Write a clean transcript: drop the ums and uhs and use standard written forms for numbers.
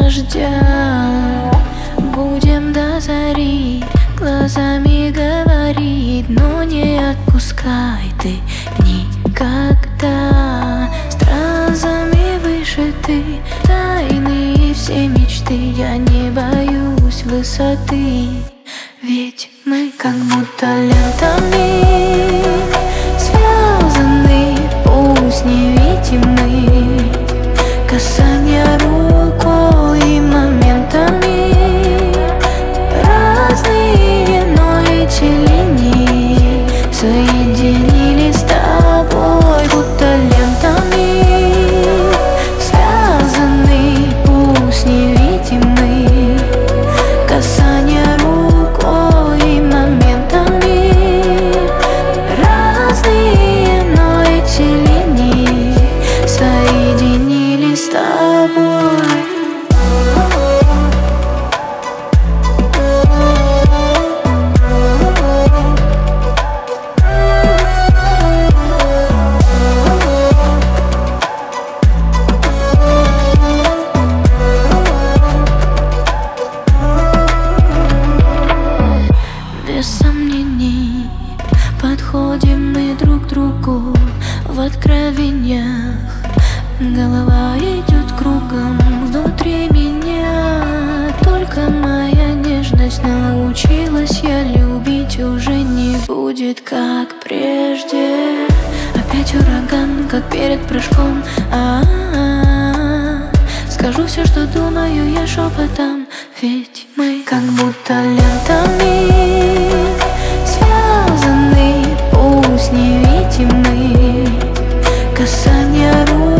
дождя. Будем до зари глазами говорить, но не отпускай ты никогда. Стразами вышиты тайны и все мечты. Я не боюсь высоты, ведь мы как будто лентами связаны, пусть невидимы. Касания рукой моментами разные, но эти линии соединились с тобой, будто лентами связаны, пусть невидимы. Касания рукой моментами разные, но эти линии соединились с тобой. Без сомнений подходим мы друг к другу в откровениях. Голова идет кругом внутри меня. Только моя нежность научилась я любить. Уже не будет как прежде. Опять ураган, как перед прыжком. Скажу все, что думаю я шепотом, ведь мы как будто лентами связаны, пусть невидимы. Касания рук